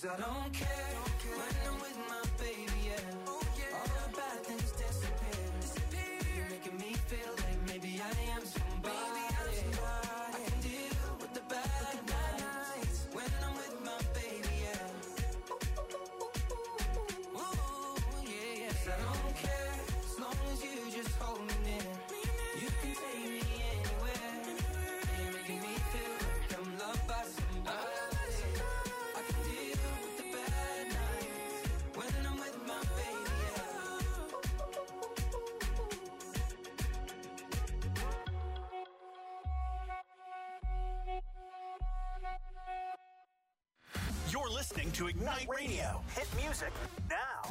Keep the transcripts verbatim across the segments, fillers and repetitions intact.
Cause I don't care when I'm with my baby, yeah. All the bad things disappear. You're making me feel like maybe I am somebody. I can deal with the bad nights when I'm with my baby, yeah. Ooh, yeah, yeah. 'Cause I don't care as long as you just hold me near. You can take me anywhere. You're making me feel like I'm loved by somebody. I can deal with the bad nights when I'm with my baby, yeah. You're listening to Ignite Radio. Hit music now.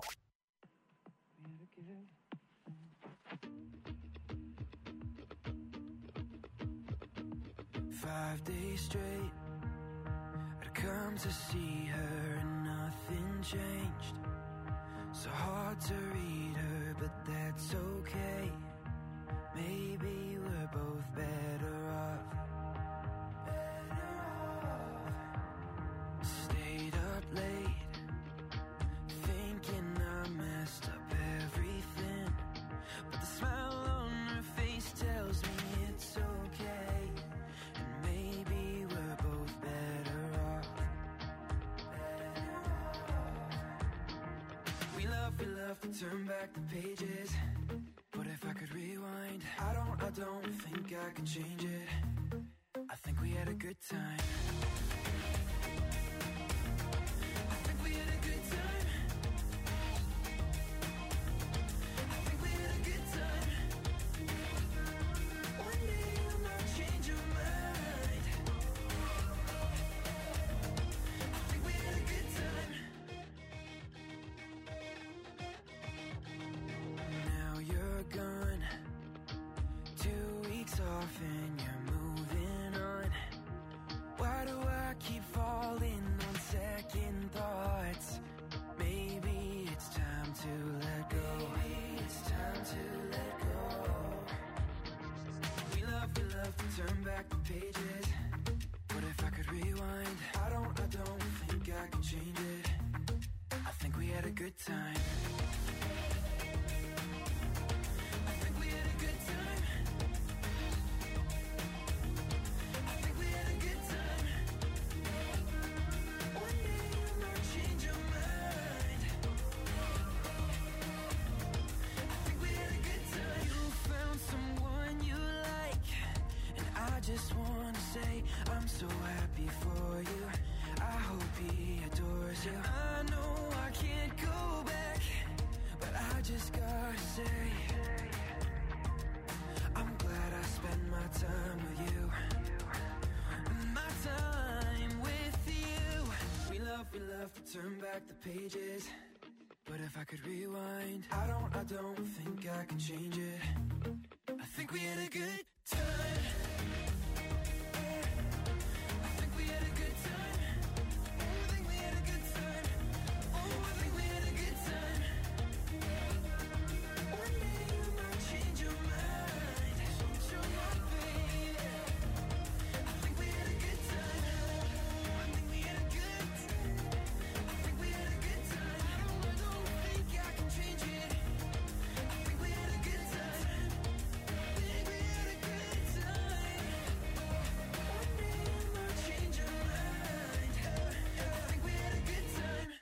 Five days straight, I'd come to see her and nothing changed. So hard to read her, but that's okay. Maybe we're both better off. Better off. Stayed up late, thinking I messed up everything. But the smile on her face tells me it's okay. And maybe we're both better off. Better off. We love, we love to turn back the pages. But if I could rewind, I don't, I don't think I could change it. I think we had a good time. I think we had a good time. I think we had a good time. One day you might change your mind. I think we had a good time. Now you're gone, two weeks off and you're moving on. Why do I keep falling on second thoughts? Maybe it's time to let go. Maybe it's time to let go. We love, we love to turn back the pages. But if I could rewind, I don't, I don't think I could change it. I think we had a good time. I think we had a good time. I think we had a good time. One day you might change your mind. I think we had a good time. You found someone you like, and I just wanna say I'm so happy for you. I hope he adores you. I know I can't go back, but I just gotta say I'm glad I spent my time with you. My time with you. We love, we love to turn back the pages. But if I could rewind, I don't, I don't think I can change it. I think we had a good time. I think we had a good time. Oh, I think we had a good time. Oh, I think we had a good time. One day you might change your mind. Change your mind, baby. I think we had a good time. I think we had a good time. I think we had a good time. I don't, I don't think I can change it. I think we had a good time. I think we had a good time. One day you might change your mind. I think we had a good time.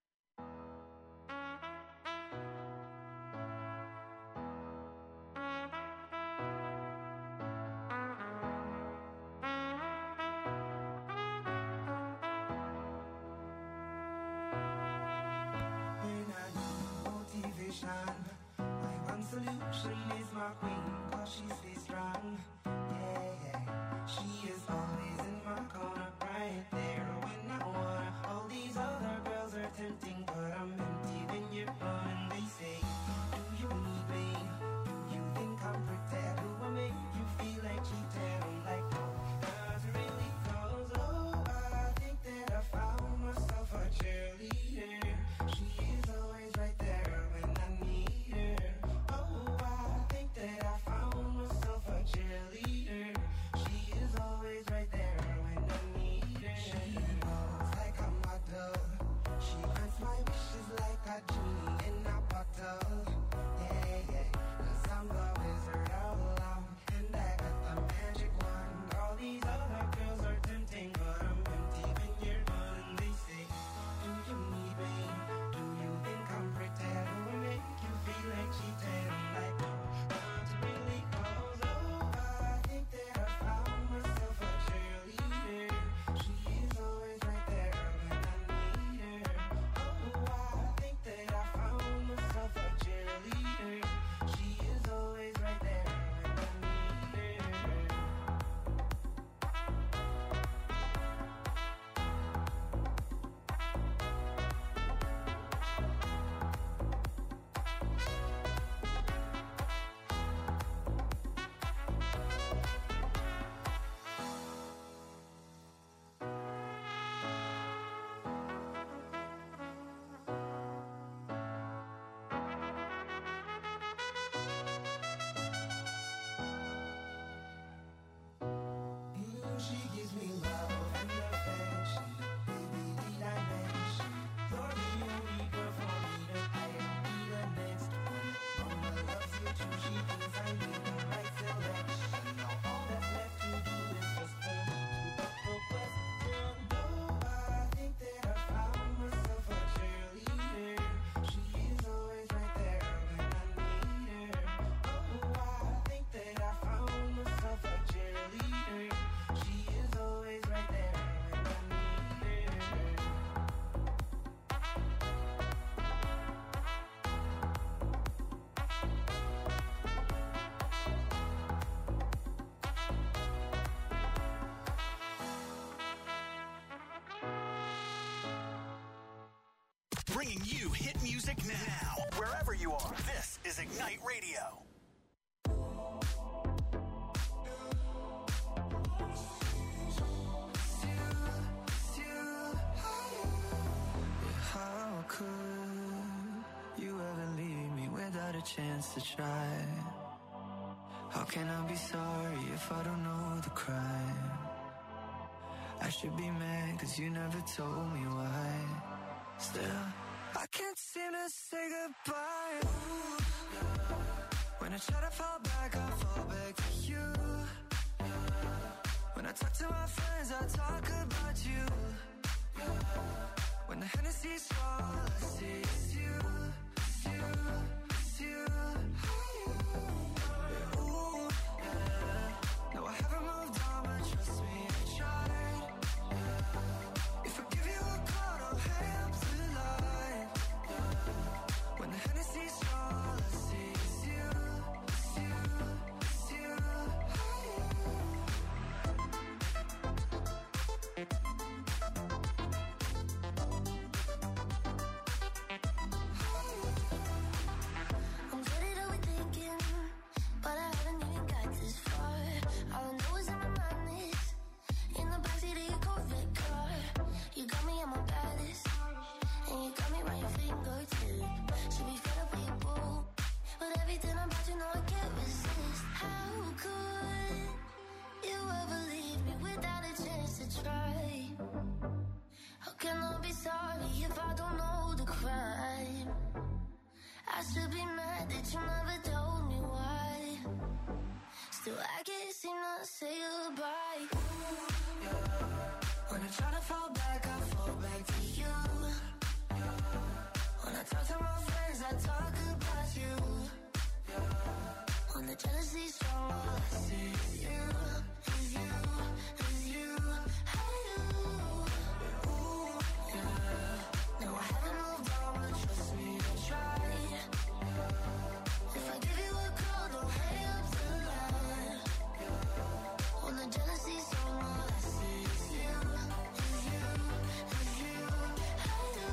When I need motivation, my one solution is my queen, cause she stays strong. Yeah, yeah. She is always in my corner, right there when I wanna. All these other girls are tempting, but I'm empty when you're gone. And they say, do you need me? Do you think I'm pretty? Do I make you feel like cheating? I'm like, no, not really, cause oh, I think that I found myself a cheerleader. She is always right there when I need her. Oh, I think that I found myself Bringing you hit music now. Wherever you are, this is Ignite Radio. How could you ever leave me without a chance to try? How can I be sorry if I don't know the crime? I should be mad cause you never told me why. Still, I can't seem to say goodbye. Ooh, yeah. When I try to fall back, I fall back to you. Yeah. When I talk to my friends, I talk about you. Yeah. When the Hennessy's all I see is you, it's you, it's you. Yeah, ooh, yeah. No, I haven't moved on, but trust me, I tried. Yeah. If I give you a call, don't hang up the line. Yeah. When the Hennessy's all I see is you, it's you, it's you. I'm good at overthinking, but I haven't even got this far. All I know is in my mind is in the backseat of your Corvette car. You got me on my baddest, and you got me right your fingertip. Should be fed up with your boo, but everything about you know I can't resist. How could you ever leave me without a chance to try? How can I be sorry if I don't know the crime? I should be mad that you never told me why. Still, I can't seem to say goodbye. Ooh, yeah. When I try to fall back, I fall back to you. Yeah. When I talk to my friends, I talk about you. Yeah. When the jealousy's strong, all I see is you, is you, is you. Hey, you. Ooh, yeah. No, I haven't moved on, but trust me, I tried. If I give you a call, don't hang up the line. When the jealousy's on, all I see is you, is you, is you. Hey, you.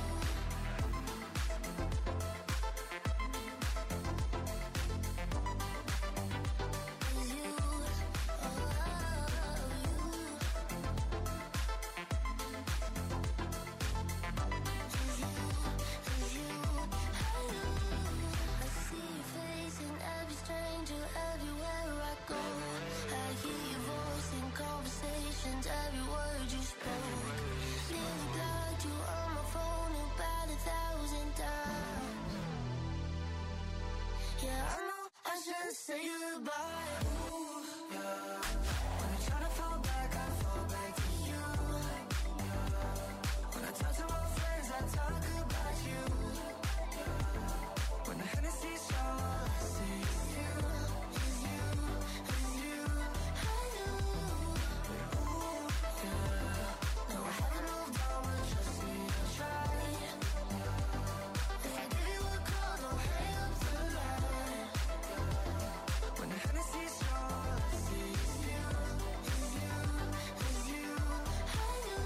Is you, oh, you. Is you, is you. Hey, you. I see your face in every stranger everywhere I go. I hear your voice in conversations, every word you spoke. Nearly blocked you on my phone about a thousand times. Yeah, I know I should say goodbye. Ooh, yeah. When I try to fall back, I fall back to you. Yeah. When I talk to my friends, I talk about you. When the Hennessy's all I see is you, is you, is you. Hey, you. Ooh, yeah. No, I haven't moved on, but trust me, I tried. If I give you a call, don't hang up the line. When the Hennessy's all I see is you, is you, is you. Hey, you.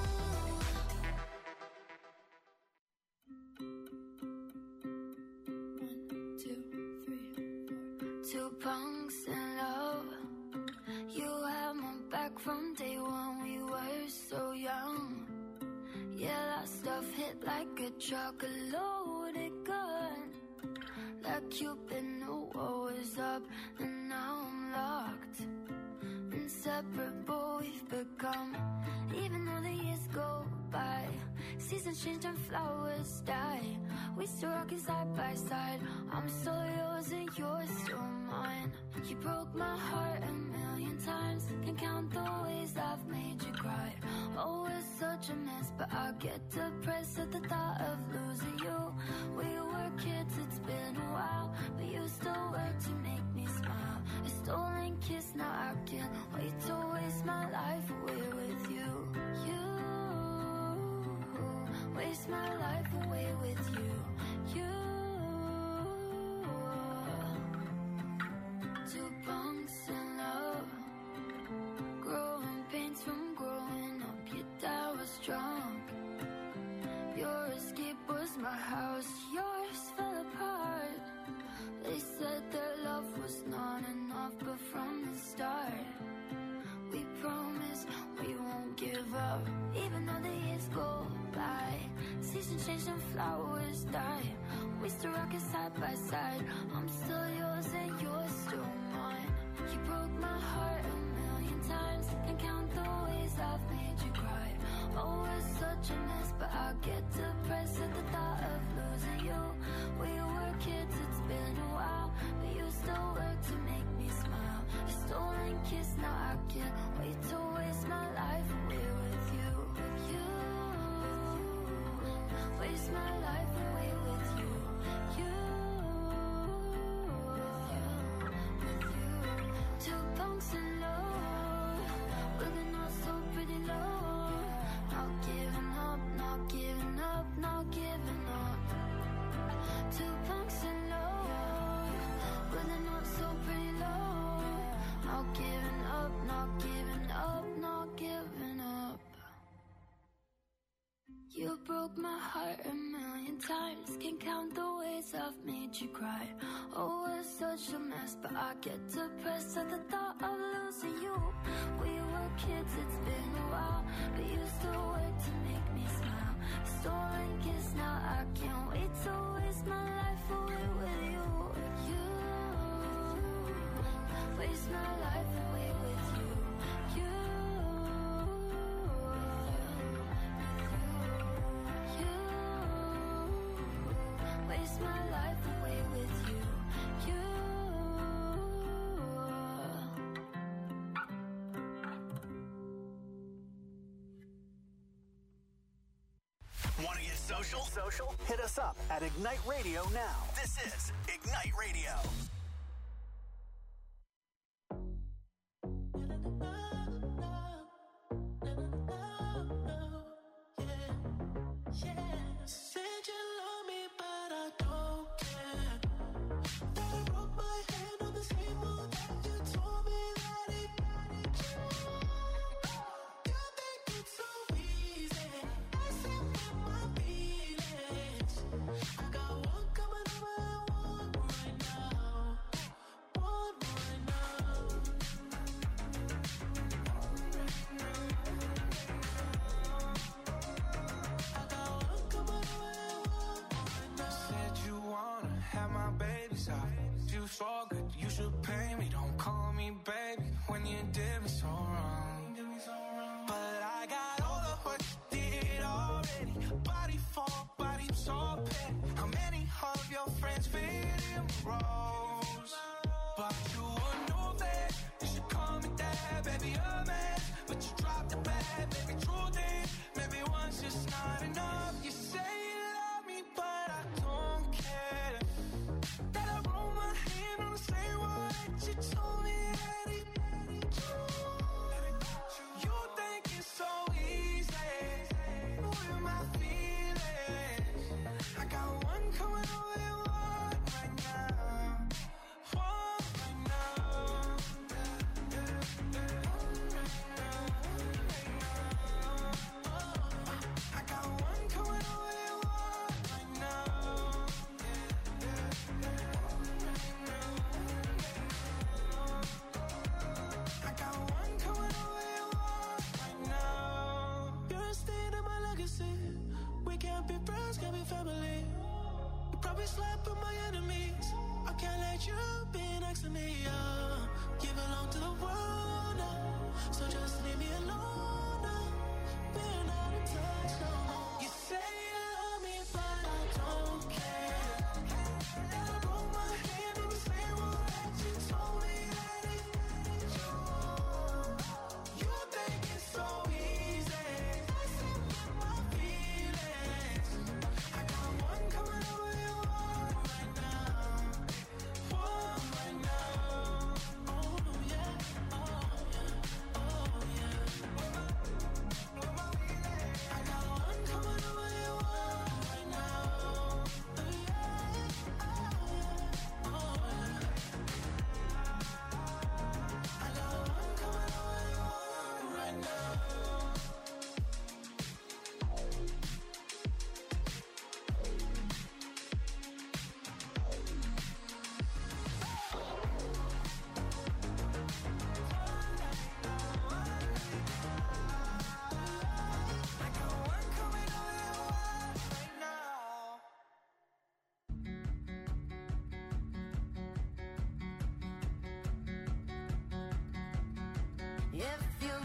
Two, three, four. Two punks in love. You had my back from day one. We were so young. Yeah, that stuff hit like a truck, a loaded gun. Like Cupid knew what was up, and now I'm locked. Inseparable we've become. Even though the years go by, seasons change and flowers die, we still rockin' side by side. I'm still yours and you're still mine. You broke my heart a million times. Can't count the ways I've made you cry. Oh, it's such a mess, but I get depressed at the thought of losing you. We were kids, it's been a while, but you still work to make me smile. A stolen kiss, now I can't wait to waste my life away with you. You waste my life away with you. You. Two punks in love, growing pains from growing up. Your dad was drunk, your escape was my my house, yours fell apart. They said their love was not enough, but from the start, we promise we won't give up. Even though the years go by, seasons change and flowers die, we still rock it side by side. I'm still yours and you're still mine. You broke my heart a million times, can't count the ways I've made you cry. Oh, we're such a mess, but I get depressed at the thought of losing you. We were kids, it's been a while, but you still work to make me smile. A stolen kiss, now I can't wait to waste my life away with you. You, waste my life away with you. You, with you. Two punks in love, with a not so pretty love. Not giving up, not giving up, not giving up. Two punks in love, with a not so pretty love. Not giving up, not giving up, not giving up. You broke my heart a million times, can't count the ways I've made you cry. Oh, we're such a mess, but I get depressed at the thought of losing you. We were kids, it's been a while, but you still work to make me smile. Stolen kiss, now I can't wait to waste my life away with you. You, waste my life away with you. You, you, waste my life away with you. You. Want to get social? Social? Hit us up at Ignite Radio now. This is Ignite Radio. Said you love me, but I don't care. Then I broke my hand on the same wall that you told me that it mattered you. You think it's so easy, messing with my feelings. I got one coming over and one right now. One right now. I got one coming over and one right now. Said you wanna have my baby's eyes. You so good, you should pay me. Don't call me baby when you did me so wrong. But I got all of what you did already. Body for body, so petty. How many of your friends fit in rows? But you would know that you should call me dad, baby, a man. But you dropped the bad, baby, true thing. Maybe once is not enough. You say you love me, but I don't care. That I roll my hand on the same wall that you told me that it mattered you. You think it's so easy, with my feelings. I got one coming over and one right now. One right now. I got one coming over and one right now. I got one coming over and one right now. You're a stain in my legacy. We can't be friends, can't be family. You probably slept with my enemies. I can't let you be next to me. Uh. You belong to the world now, so just leave me alone now. We're not in touch no more. You say you love me, but I don't care. And I broke my hand on the same wall that you told me that it mattered you. You think it's so easy, messing with my feelings. I got one coming over and one right now. One right now. Oh yeah, oh yeah, oh yeah.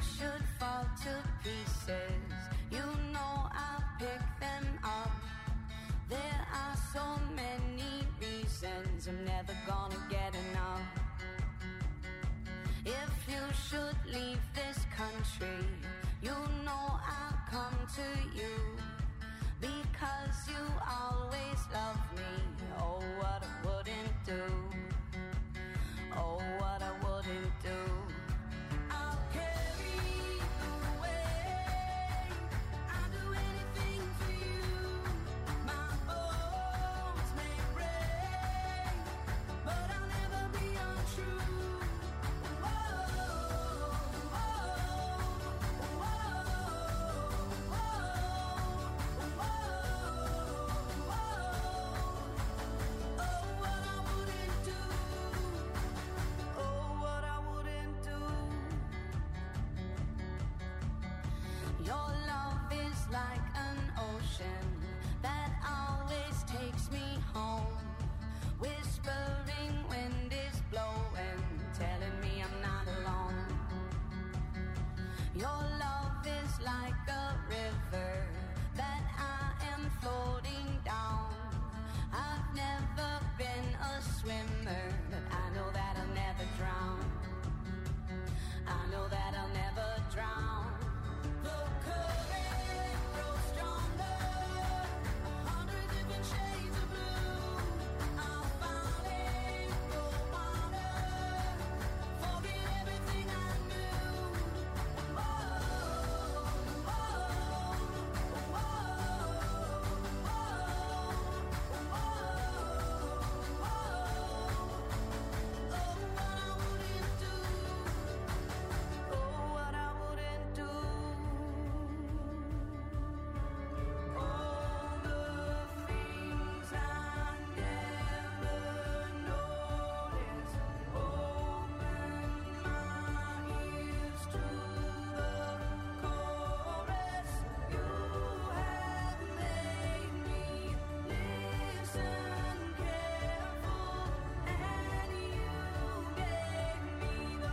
should fall to pieces, you know I'll pick them up. There are so many reasons I'm never gonna get enough. If you should leave this country, you know I'll come to you, because you always love me. Oh, what I wouldn't do. Oh, what I wouldn't do. I'll carry you away. I'll do anything for you. My bones may break, but I'll never be untrue. Whoa, whoa, whoa, whoa, whoa, whoa. Oh, what I wouldn't do. Oh, what I wouldn't do. Your love is like an ocean that always takes me home. Whispering wind is blowing, telling me I'm not alone. Your love is like a river that I am floating down. I've never been a swimmer, but I know that I'll never drown. I know that I'll never drown. The current grows stronger, a hundred different shades of blue. I'll finally go water, forget everything I knew. Whoa, whoa, whoa, whoa, Oh, what I wouldn't do. Oh, what I wouldn't do. All the things I never noticed. Open my ears to the chorus. You have made me listen careful, and you gave me the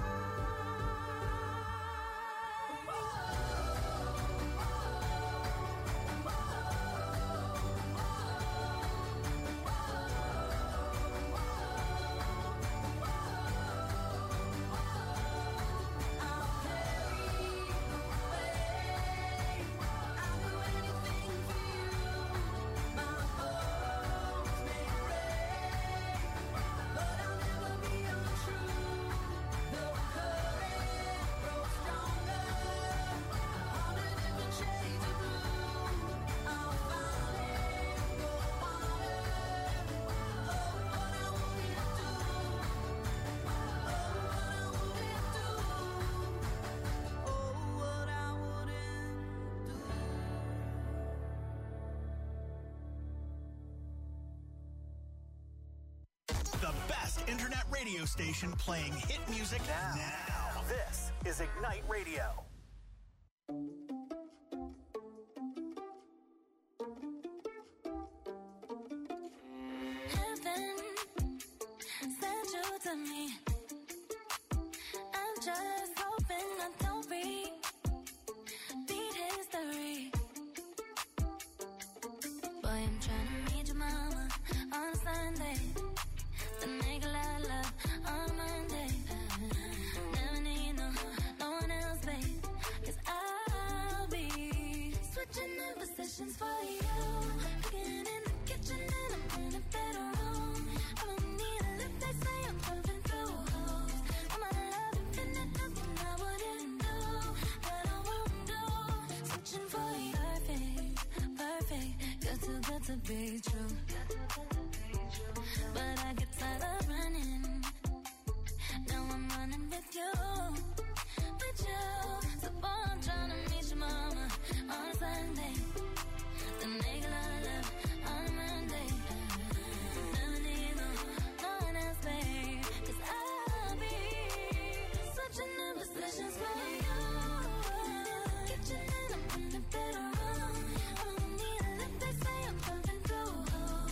The best internet radio station playing hit music now. now. This is Ignite Radio. Heaven sent you to me. I'm just hoping I don't repeat history. Boy, I'm trying to meet your mama on Sunday, then make a lot of love on Monday. Never need no, no one else, babe, 'cause I'll be switching in positions for you. Cooking in the kitchen and I'm in the bedroom. I don't need a lip, they say I'm pumping through holes. I'm a love infinite, nothing I wouldn't do, that I won't do. Switching for you, perfect, perfect, good too good to be true. But I get tired of running. Now I'm running with you, with you. So boy, I'm trying to meet your mama on Sunday, then make a lot of love on Monday. Never need no, no one else, babe, 'cause I'll be switching in positions for you. Kitchen and I'm in the bedroom. I don't need a lip, they say I'm pumping through holes.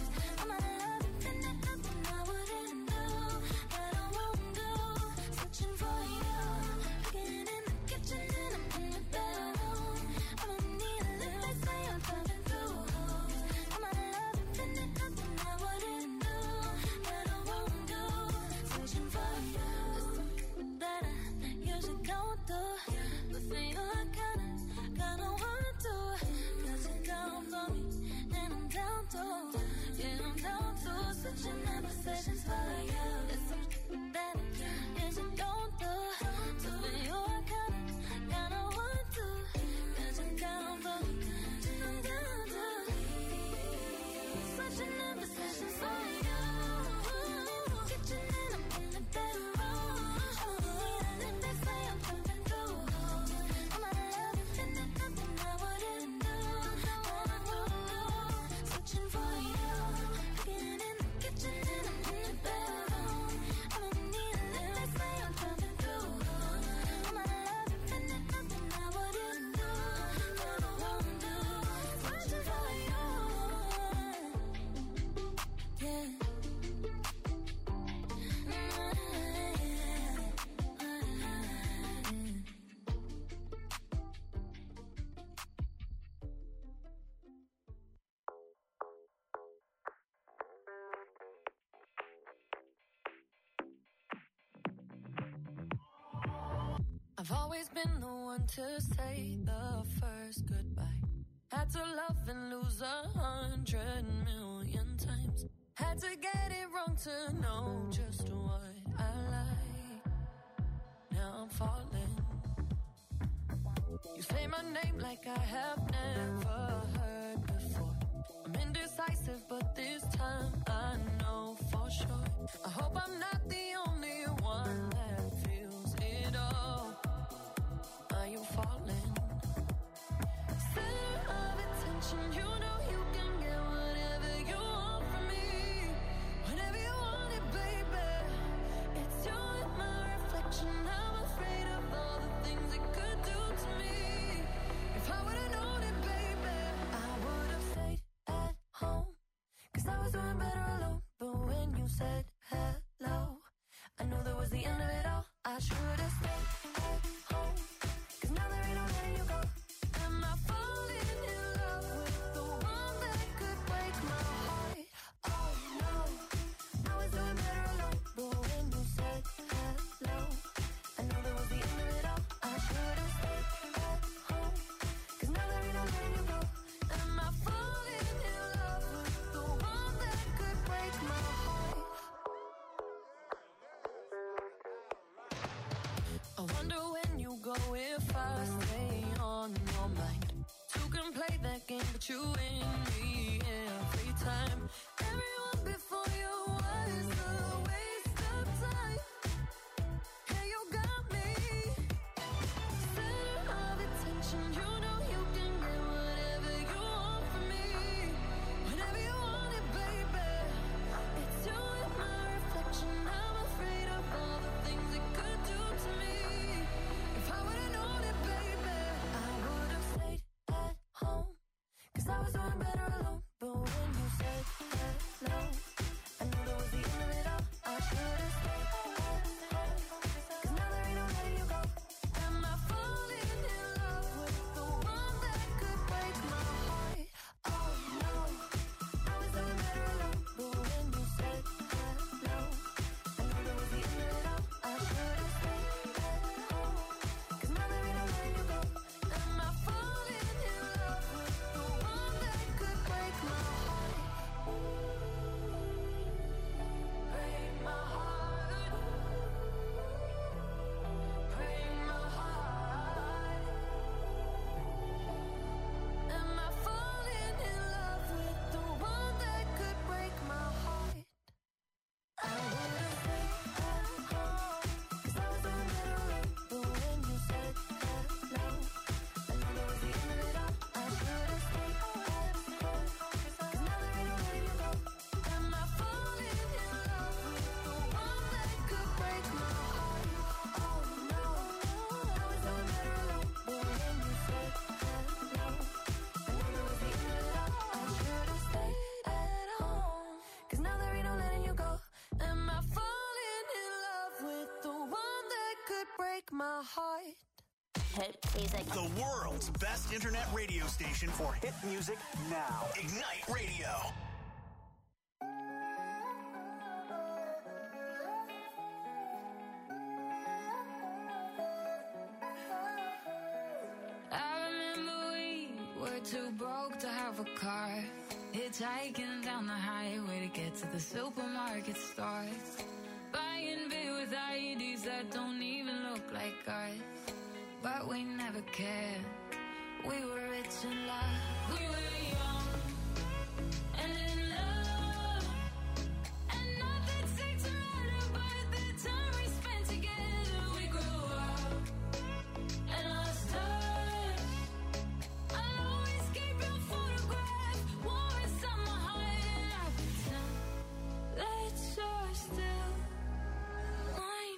I've always been the one to say the first goodbye. Had to love and lose a hundred million times. Had to get it wrong to know just what I like. Now I'm falling. You say my name like I have never heard before. I'm indecisive, but this time I know for sure. I hope I'm not the only one that feels it all. Are you falling? Center of attention, you know you can get whatever you want from me. Whenever you want it, baby. It's you and my reflection. I'm afraid of all the things it could do to me. If I would've known it, baby, I would've stayed at home. Cause I was doing better alone. But when you said hello, I knew that was the end of it all. I should've stayed at home. Cause now there ain't no letting you go. Am I falling in love with the one that could break my heart? Oh no, I was doing better alone. But when you said hello, I knew that was the end of it all. I should've stayed at home. Cause now there ain't no letting you go. Am I falling in love with the one that could break my heart? I wonder when you go if I stay on your mind. Two can play that game, but you win me every time. Everyone before you was a waste of time. Yeah, you got me. Center of attention, you know you can get whatever you want from me. Whenever you want it, baby. It's you and my reflection. I'm afraid of all the things it could do to me. If I would've known it, baby, I would've stayed at home. Cause I was doing better alone. But when you said hello, I knew that was the end of it all. I should've stayed at home. Cause now there ain't no letting you go. Am I falling in love with the one that could break my heart? Oh no, I was doing better alone. But when you said hello, I knew that was the end of it all. I should've stayed at home. Cause now there ain't no letting you go. Am I falling in love with the one that could break my heart? Break my heart. Break my heart. Am I falling in love with the one that could break my heart? I would've stayed at home. Cause I was doing better alone. But when you said hello, I knew that was the end of it all. I should've stayed at home. Cause now there ain't no letting you go. Am I falling in love with the one that could break my heart? Oh no, I was doing better alone. But when you said hello, I knew that was the end of it all. I should've stayed at home. Cause now there ain't no letting you go. Am I falling in love with the one that could break my heart? Hit music. The world's best internet radio station for hit music now. Ignite Radio. I remember we were too broke to have a car. Hitchhiking down the highway to get to the supermarket stores. Buying beer with I E Ds that don't even look like ours. But we never cared. We were rich in love. We were young and in love. And nothing seemed to matter by the time we spent together. We grew up and lost touch. I'll always keep your photograph warm inside my heart. And I pretend that you're still mine.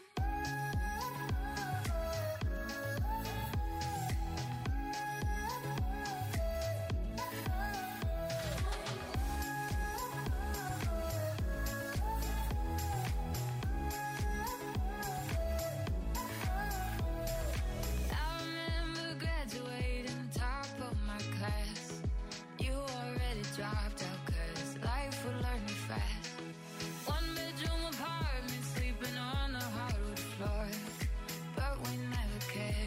care.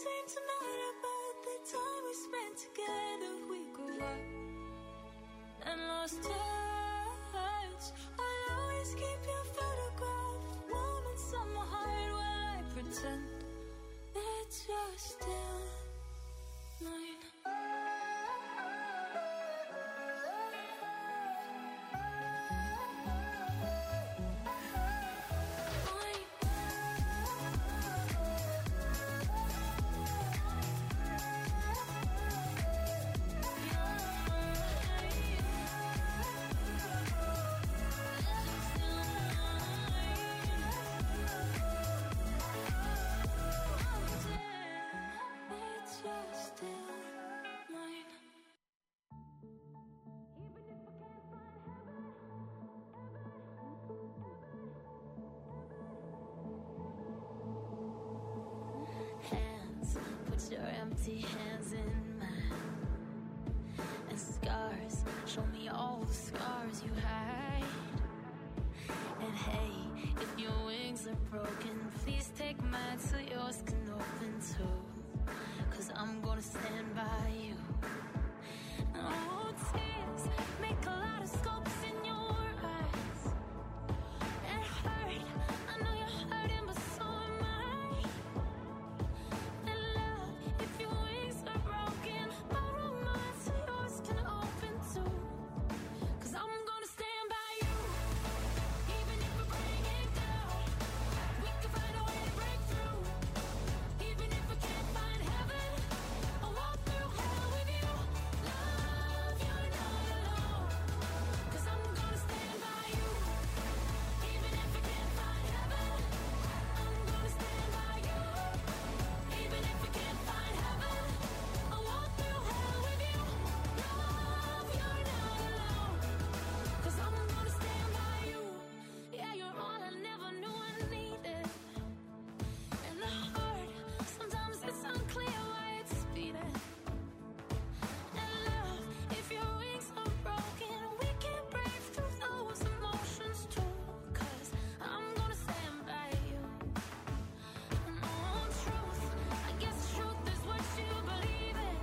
same tonight about the time we spent together. We grew up and lost touch. I'll always keep your photograph warm inside my heart while I pretend that you're still mine. Your empty hands in mine, and scars, show me all the scars you hide. And hey, if your wings are broken, please take mine so yours can open too. Cause I'm gonna stand by you. Oh, tears make a lot of scopes in your eyes. It hurt, I know you're hurting, but so am I. If your wings are broken, borrow mine so yours can open too. Cause I'm gonna stand by you, even if we bring it down. We can find a way to break through. Even if we can't find heaven, I'll walk through hell with you. Love, you're not alone. Cause I'm gonna stand by you, even if we can't find heaven. I'm gonna stand by you, even if we can't find heaven. I'll walk through hell with you. Love, you're not alone. Cause I'm gonna stand by you. Yeah, you're all I never knew I needed. And the heart, sometimes it's unclear why it's beating. And love, if your wings are broken, we can break through those emotions too. Cause I'm gonna stand by you. And oh, truth, I guess truth is what you believe in.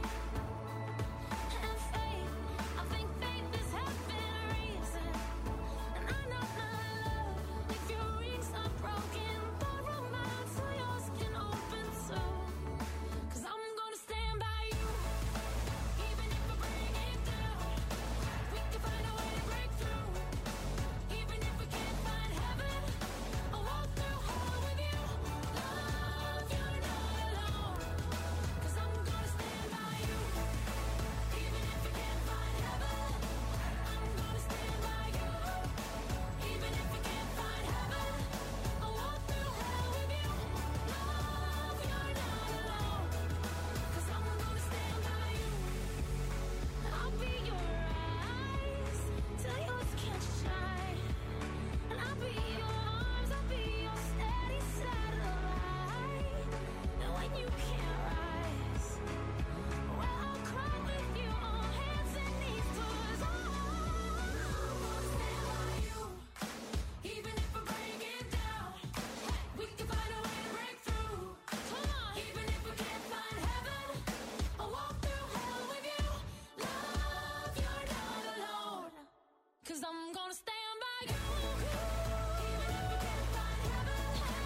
And faith, I think faith is having a reason. And I know my love, if your wings are broken, borrow mine so yours can open too. Cause I'm gonna stand by you, even if we bring it down. We can find a way to break through. Even if we can't find heaven, I'll walk through hell with you. Love, you're not alone. Cause I'm gonna stand by you, even if we can't find heaven. I'm gonna stand by you, even if we can't find heaven. I'll walk through hell with you. Love, you're not alone. Cause I'm gonna stand by you. I'll be your eyes till yours can't shine. And I'll be your arms, I'll be your steady satellite. And when you can't rise, well, I'll cry with you on hands and knees. Cause I'm gonna stand by you, even if we break it down. We can find a way to break through. Come on, even if we can't find heaven, I'll walk through hell with you. Love, you're not alone. Cause I'm gonna stand by you, even if we can't find heaven.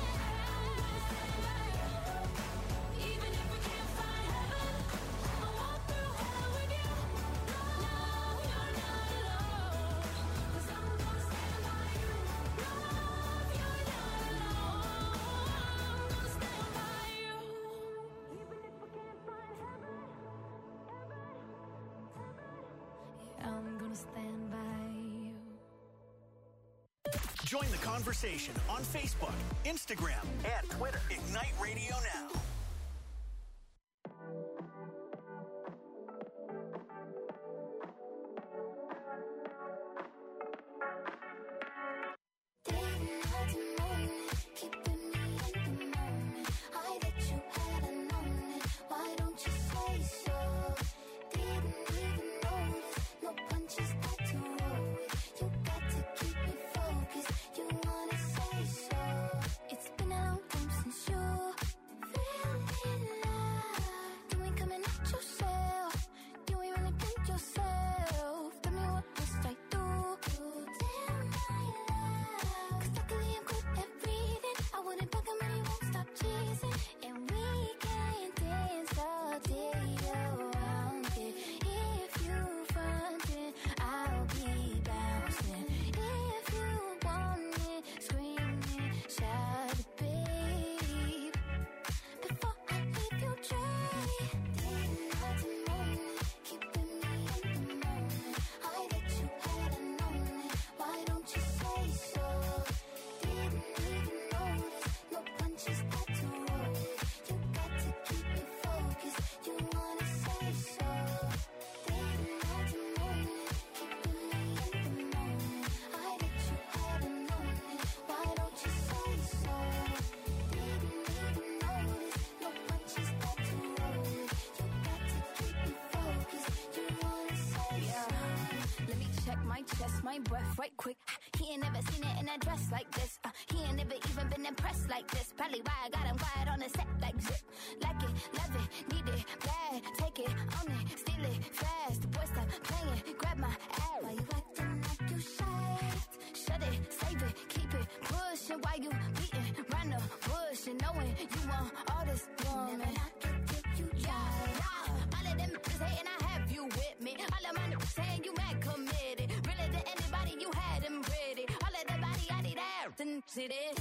Even if we can't find heaven, I'll walk through hell with you. Love, you're not alone. Cause I'm gonna stand by you. Love, you're not alone. I'm gonna stand by you, even if we can't find heaven. Yeah, I'm gonna stand by you. Join the conversation on Facebook, Instagram, and Twitter. Ignite Radio Now. Didn't have to moan it, keeping me in the moment. I bet you had known it. Why don't you say so? Didn't even notice. No punches got to roll with. You got to keep me focused. You wanna say so? It's been a long time since you ain't breath right quick. He ain't never seen it in a dress like this. Uh, he ain't never even been impressed like this. Probably why I got him quiet on the set like zip. Like it, love it, need it, bad. Take it, own it, steal it, fast. The boy stop playing, grab my ass. Why you acting like you shy? Shut it, save it, keep it pushing. Why you beating round the bush and knowing you want all this woman? Never knock it till you try. Yeah. All of them bitches hating, I have you with me. All of my niggas saying you mad committed. Really to anybody you had them ready. All of the body I need out and see this.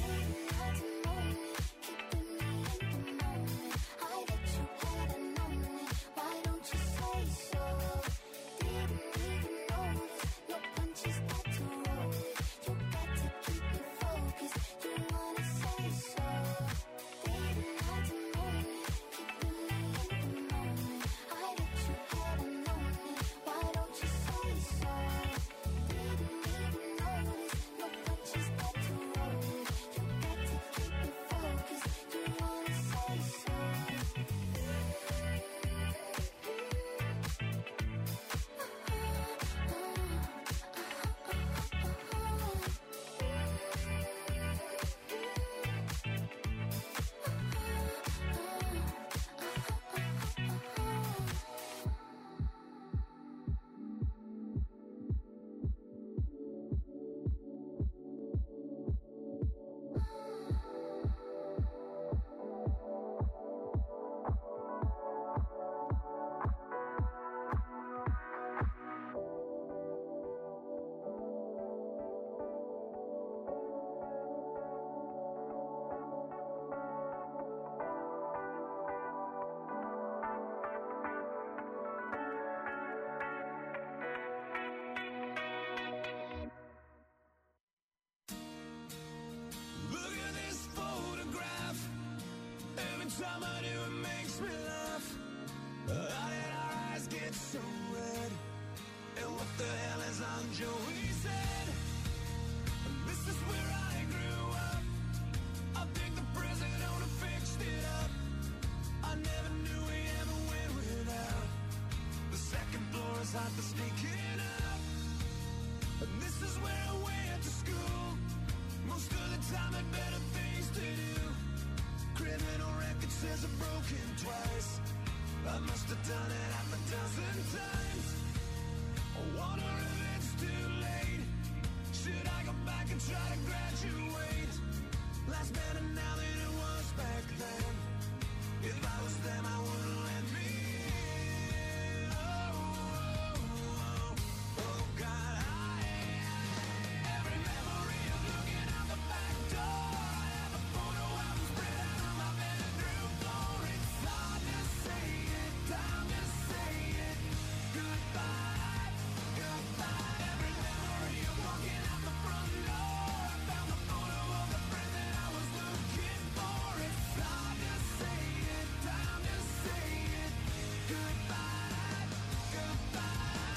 Time I do, it makes me laugh. How did our eyes get so red? And what the hell is on Joey's head? This is where I grew up. I think the present owner fixed it up. I never knew we ever went without. The second floor is hot for sneaking up. And this is where I went to school. Most of the time had better things to do. Criminal record says I've broken twice. I must have done it half a dozen times. I wonder if it's too late. Should I go back and try to graduate? Life's better now than it was back then. If I was them, I wouldn't let me in. Oh, oh, oh, oh God, I every memory of looking out the back door. I have a photo album spread out on my bedroom floor. It's hard to say it, time to say it. Goodbye, goodbye. Every memory of walking out the front door. I found the photo of the friend that I was looking for. It's hard to say it, time to say it. Goodbye, goodbye.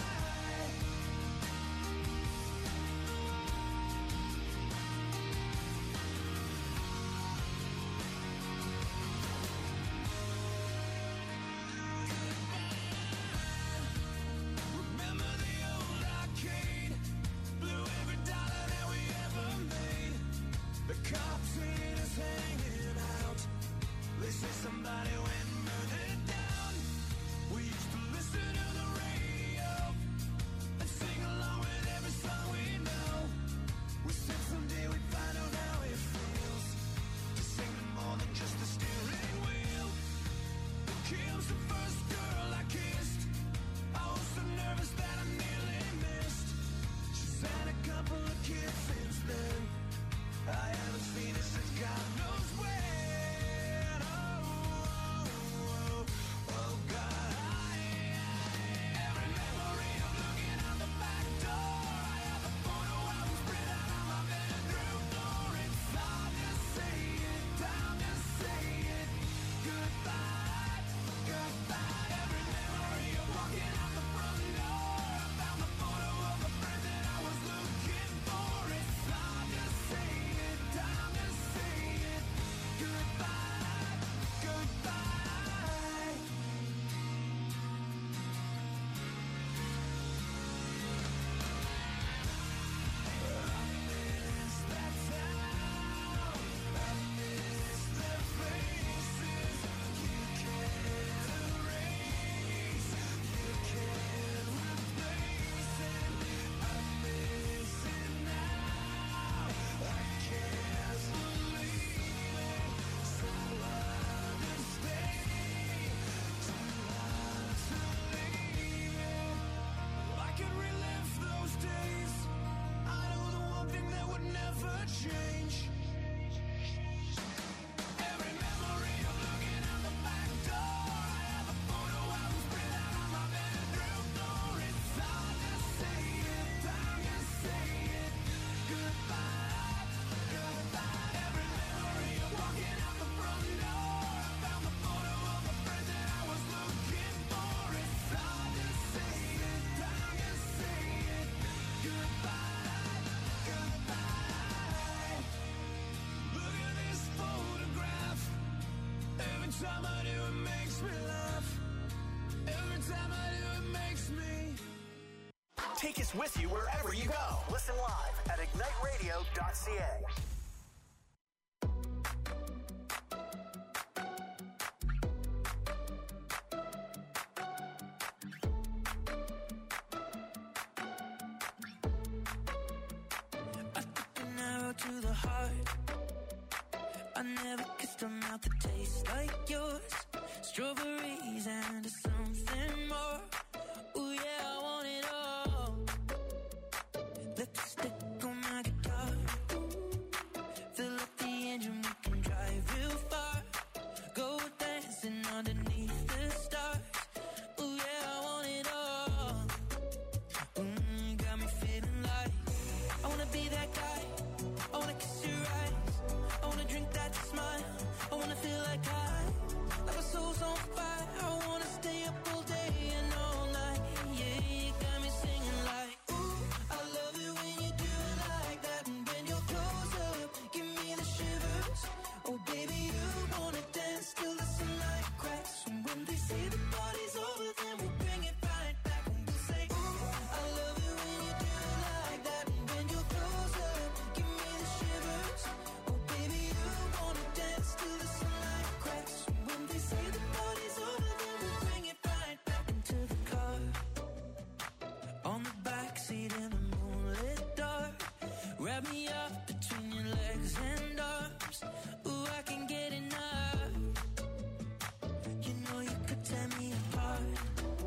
Remember the old arcade? Blew every dollar that we ever made. The cops seen us hanging out. They say somebody went and burned it down. We used to listen to the radio and sing along with every song we know. We said someday we'd find out how it feels to sing to more than just the steering wheel. Kim's the first girl I kissed. I was so nervous that I nearly missed. She's had a couple of kids since then. I haven't seen her since God knows when. Oh, oh, time I do, it makes me laugh. Every time I do, it makes me. Take us with you wherever you go. Listen live at ignite radio dot c a. To the heart, I never kissed a mouth that tastes like yours. Strawberries and something more. Ooh yeah, I want it all. Lipstick on my guitar. Fill up the engine, we can drive real far. Go dancing underneath the stars. Ooh yeah, I want it all. Mm, got me feeling like I wanna be that guy. I wanna kiss your eyes, I wanna drink that smile, I wanna feel like I, like my soul's on fire, I wanna stay up all day and all night, yeah, you got me singing like, ooh, I love it when you do it like that, and when you're close up, give me the shivers, oh baby, you wanna dance till the sunlight cracks, and when they say the party's over, then we'll bring it right back, and we'll say, ooh, I love it when you do it like that, and when you're close up, give me the shivers, oh baby, you wanna dance till the sunlight cracks, and when they say the party's over, then we'll bring it right back into the car, on the backseat in the moonlit dark, wrap me up between your legs and arms, ooh, I can get enough, you know you could tear me apart,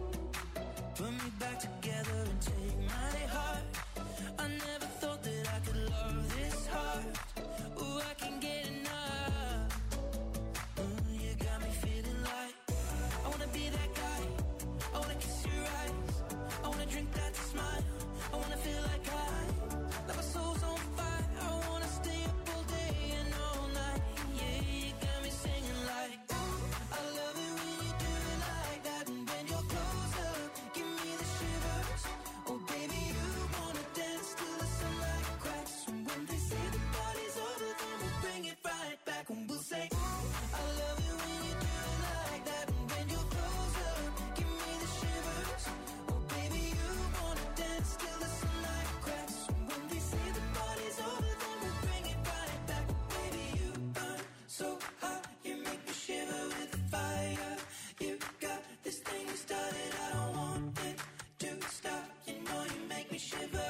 put me back together and take my heart, I never thought that I could love this hard, ooh, I can get enough, ooh, you got me feeling like, I wanna be that guy, I wanna kiss your eyes, I wanna drink that smile, I wanna feel like I, like my soul's on fire, I wanna stay up all day and all night, yeah, you got me singing like, ooh, I love it when you do it like that, and when you're close up, give me the shivers, oh baby, you wanna dance till the sunlight cracks, and when they say the party's over, then we'll bring it right back, and we'll say, ooh, I love it when you do it like that, and when you're close up, give me the shivers, oh baby, you wanna dance till the sunlight cracks, and when they say the party's over, then we'll bring it right back, baby, you burn so hot, you make me shiver with the fire, you got this thing you started, I don't want it to stop, you know you make me shiver,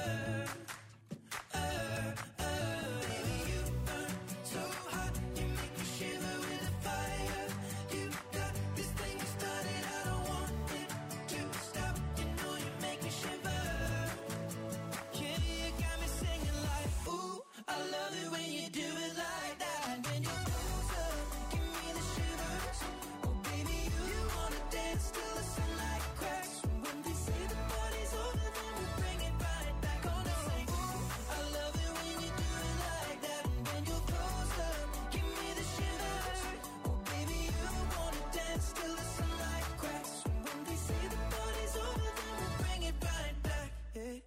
uh, uh, baby, you burn so hot, you make me shiver with the fire, you got this thing you started, I don't want it to stop, you know you make me shiver, yeah, you got me singing like, ooh, I love it when you do it like that, and when you're close up, give me the shivers, oh baby, you wanna dance till the sunlight cracks, and when they say the party's over, then we'll bring it right back, gonna say, ooh, I love it when you do it like that, and when you're close up, give me the shivers, oh baby, you wanna dance till the sunlight cracks, and when they say the party's over, then we'll bring it right back, yeah.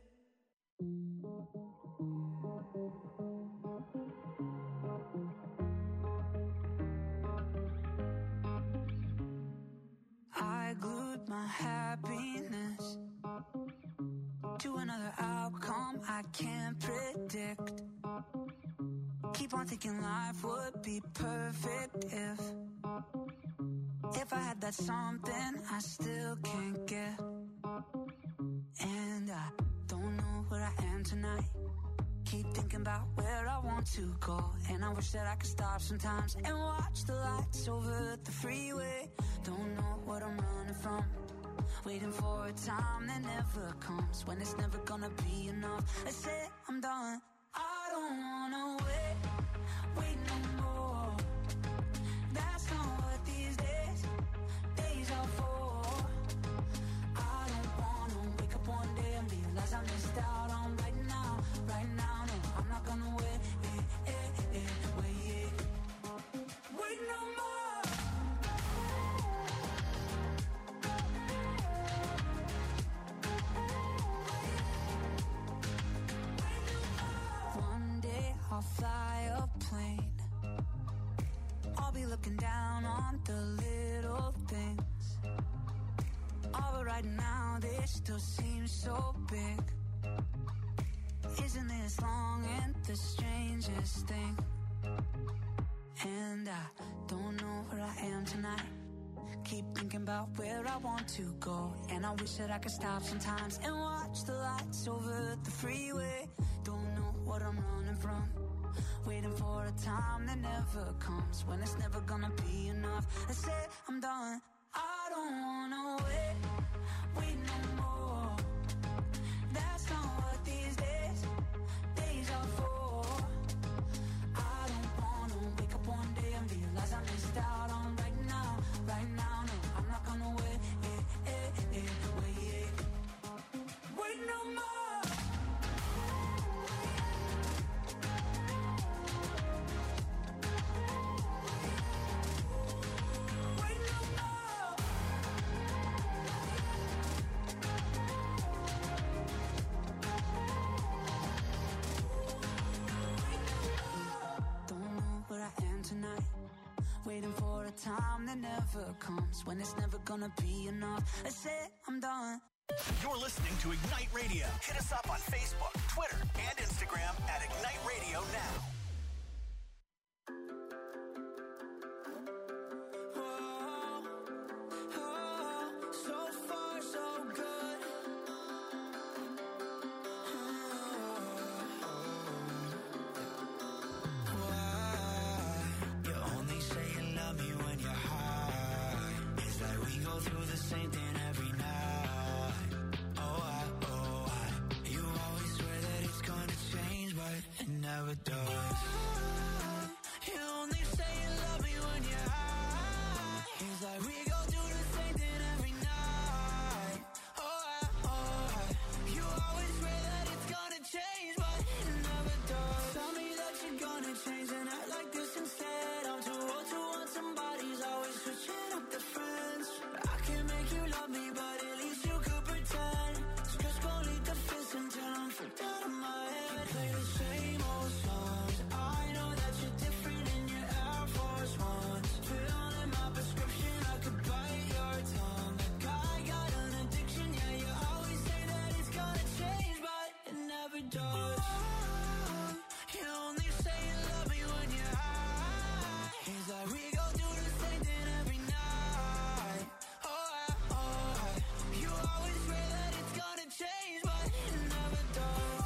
I glued my happiness to another outcome I can't predict. Keep on thinking life would be perfect if If I had that something I still can't get. And I don't know where I am tonight. Keep thinking about where I want to go. And I wish that I could stop sometimes and watch the lights over the freeway. Don't know what I'm running from. Waiting for a time that never comes. When it's never gonna be enough. I say I'm done. I don't wanna wait, wait no more. That's not what these days, days are for. I don't wanna wake up one day and realize I missed out on right now, right now. No, I'm not gonna wait, eh, eh, eh, wait, wait no more. One day I'll fly a plane. I'll be looking down on the list simple things. All but right now, this still seems so big. Isn't this long and the strangest thing? And I don't know where I am tonight. Keep thinking about where I want to go. And I wish that I could stop sometimes and watch the lights over the freeway. Don't know what I'm running from. Waiting for a time that never comes, when it's never gonna be enough. I say I'm done. I don't wanna wait, wait no more. That's not what these days, days are for. I don't wanna wake up one day and realize I missed out on right now, right now. No, I'm not gonna wait, eh, eh, eh, wait, wait no more. Tonight, waiting for a time that never comes, when it's never gonna be enough. I said I'm done. You're listening to Ignite Radio. Hit us up on Facebook, Twitter, and Instagram at Ignite Radio Now. Never does. You only say you love me when you're high. It's like we go do the same thing every night. Oh, I, oh, I. You always swear that it's gonna change, but it never does. Tell me that you're gonna change and act like this instead. I'm too old to want somebody's always switching up the friends. I can make you love me, but at least you could pretend. Stress gon' lead the fence until I'm freaked out of my head. Play the same old songs. I know that you're different in your Air Force Ones. Fill in my prescription, I could bite your tongue. Like I got an addiction, yeah, you always say that it's gonna change, but it never does. You only say you love me when you're high. It's like we go do the same thing every night. Oh, I, oh, I. You always swear that it's gonna change, but it never does.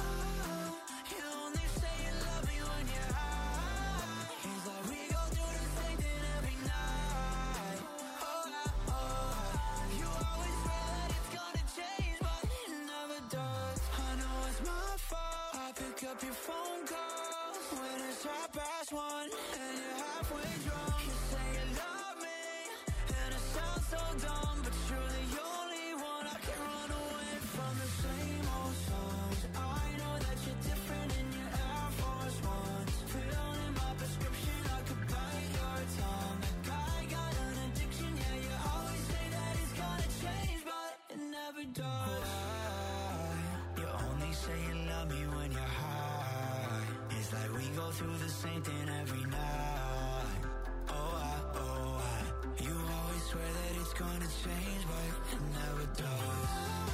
You only say you love me when you're high. It's like we go do the same thing every night. Oh, I, oh, I. You always swear that it's gonna change, but it never does. I know it's my fault. I pick up your phone calls when it's half past one and you're halfway drunk. You say you love me and it sounds so dumb, but you're the only one I can run away from. The same old songs. I know that you're different in your Air Force Ones. Fill in my prescription, I could bite your tongue. Like I got an addiction, yeah, you always say that it's gonna change, but it never does. Why? You only say you love me when you're high. It's like we go through the same thing every night. Oh, I, oh, I. You always swear that it's gonna change, but it never does.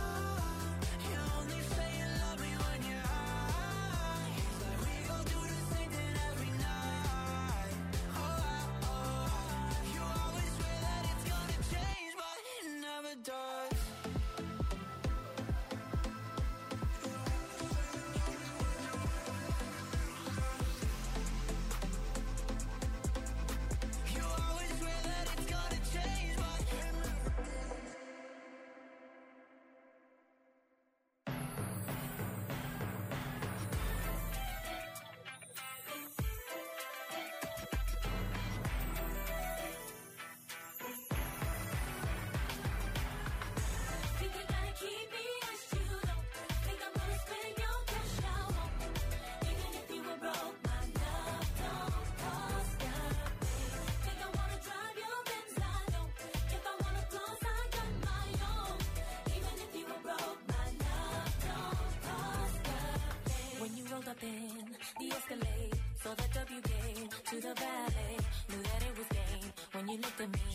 You only say you love me when you're high. It's like we go do the same thing every night. Oh, I, oh, I. You always swear that it's gonna change, but it never does. You always swear that it's gonna change, but it never does. Think you're gonna keep me as you don't. Think I'm gonna spend your cash out on me. Even if you were broke, my love don't cost a thing. Think I wanna drive your Benz, I don't. If I wanna floss, I got my own. Even if you were broke, my love don't cost a thing. When you rolled up in the Escalade, saw the W gate to the valet, knew that it was game. When you looked at me, I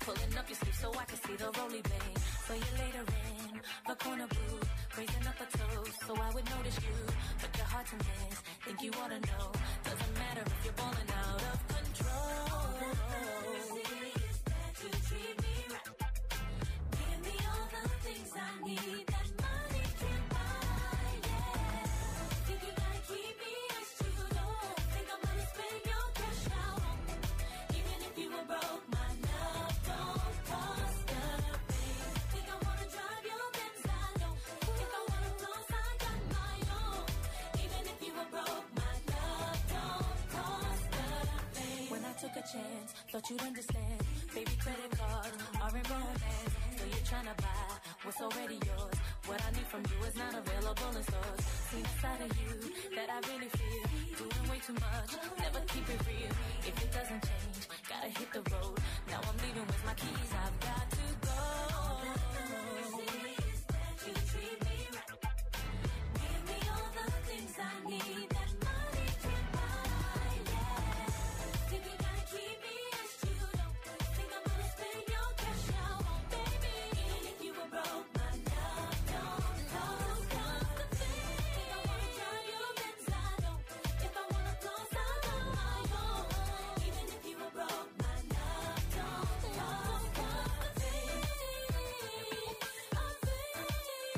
Pulling up your sleeve so I can see the roly blade. So you later in the corner booth, raising up a toast so I would notice you. But your heart's a mess, think you ought to know. Doesn't matter if you're balling out of control. All that matters is that you treat me right. Give me all the things I need that money can buy, yeah. Think you gotta keep me as you don't think I'm gonna spend your cash out on me. Even if you were broke, my love don't cost a thing. Think I wanna drive your Benz, I don't. If I wanna floss, I got my own. Even if you were broke, my love don't cost a thing. When I took a chance, thought you'd understand. Baby, credit cards are in romance. So you're trying to buy what's already yours. What I need from you is not available in stores. See the side of you that I really feel. Doing way too much, never keep it real. If it doesn't change, gotta hit the road. Now I'm leaving with my keys, I've got to go. All that matters is that you treat me right. Give me all the things I need that money can buy, yeah. Think you gotta keep me as you don't think I'm gonna spend your cash out on, baby. Even if you were broke, my love don't cost a thing. Think I wanna drive your Benz, I don't. If I wanna floss, I got my own. Even if you were broke, my love don't cost a thing. A thing, a thing.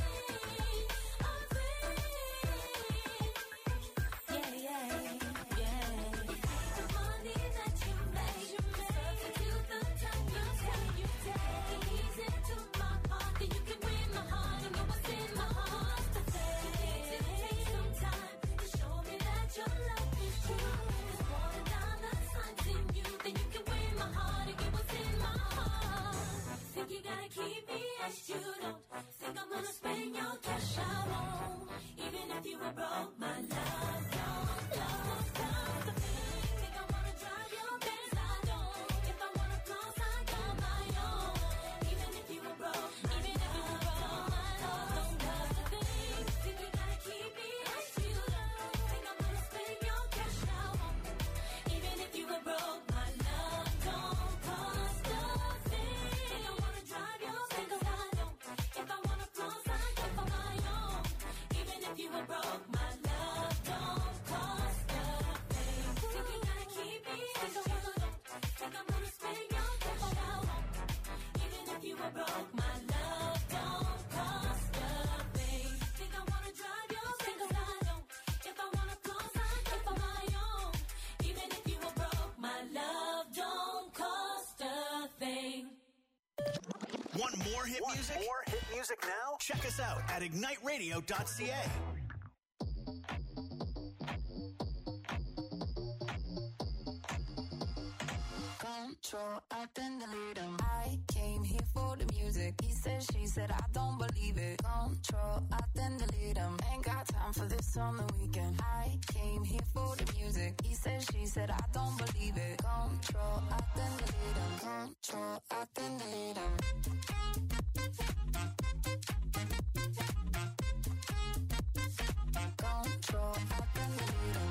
Yeah, yeah, yeah. The money that you make, substitute the time you take. You take ease into my heart, then you can win my heart. You know what's in my heart. The thing it takes some time to show me that your love is true. There's more than dollar signs in you, then you can win my heart and get what's in my heart. Think you gotta keep me as you don't think I'm gonna spend your cash out on. Even if you were broke, my love don't love cost a thing. Think I wanna drive your Benz, I don't. If I wanna floss, I got my own. Even if you were broke, even if you were broke, my love don't cost a thing. Think you gotta keep me as you don't think I'm gonna spend your cash out on. Even if you were broke, my love don't cost a thing. Think I wanna drive your Benz, I don't. If I wanna floss, I got my own. Even if you were broke, my love don't cost a thing. Think you gotta keep me as you don't think I'm gonna spend your cash out on. Even if you were broke, my love don't cost a thing. Think I wanna drive your Benz, I don't. If I wanna floss, I got my own. Even if you were broke, my love don't cost a thing. Want more hit music? More hit music now? Check us out at ignite radio dot c a. Control, I then delete him. I came here for the music. He said, she said, I don't believe it. Control, I then delete him. Ain't got time for this on the weekend. I came here for the music. He said, she said, I don't believe it. Control, I then delete him. Control, I then delete him. Control, I then delete him.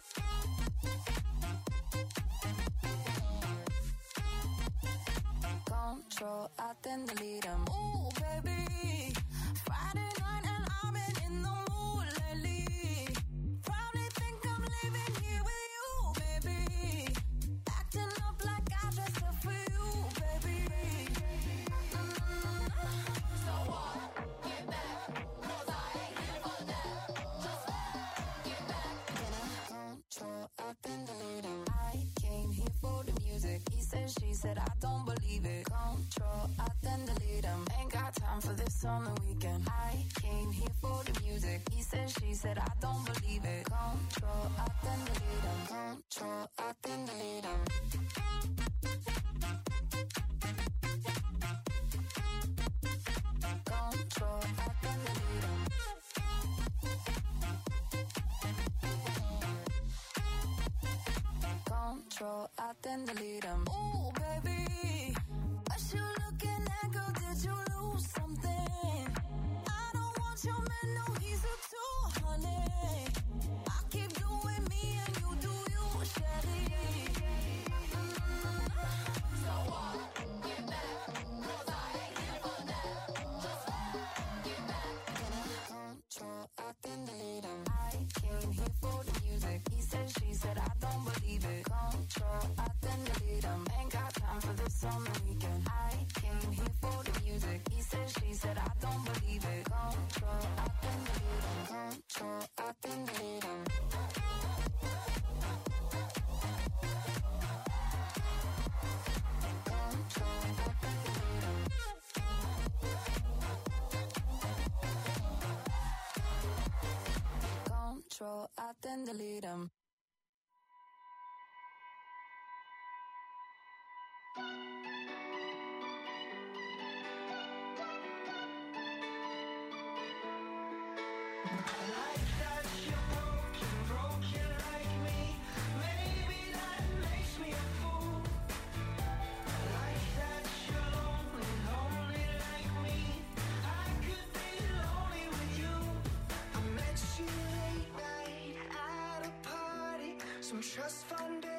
Control, I then delete him. Ooh, baby, Friday night and I've been in the mood lately. Probably think I'm living here with you, baby. Acting up like I dressed up for you, baby. Mm-hmm. So what? Get back, 'cause I ain't here for that. Just get back. Then I control, I then delete him. I came here for the music. He said, she said, I don't believe it. Control, I then delete him. Ain't got time for this on the weekend. I came here for the music. He said, she said, I don't believe it. Control, I then delete him. Control, I then delete him. Control, I then delete him. Control, I then delete him. Ooh, baby, what you looking at, girl? Did you lose something? I don't want your man, no, he's a two, honey. I keep doing me and you do you, Shelly. Mm-hmm. So what? Get back. dance on the weekend. I came here for the music. He said, she said, I don't believe it. Control, I can delete him. Control, I can delete him. Control, I can delete him. Some trust fund